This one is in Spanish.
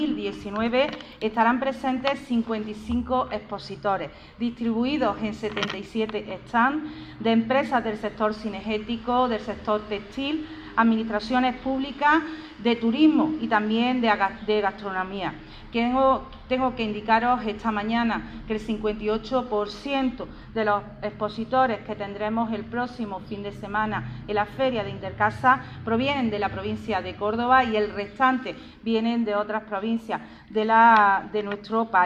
2019 estarán presentes 55 expositores, distribuidos en 77 stands de empresas del sector cinegético, del sector textil, administraciones públicas, de turismo y también de gastronomía. Tengo que indicaros esta mañana que el 58% de los expositores que tendremos el próximo fin de semana en la Feria de Intercasa provienen de la provincia de Córdoba y el restante vienen de otras provincias de nuestro país.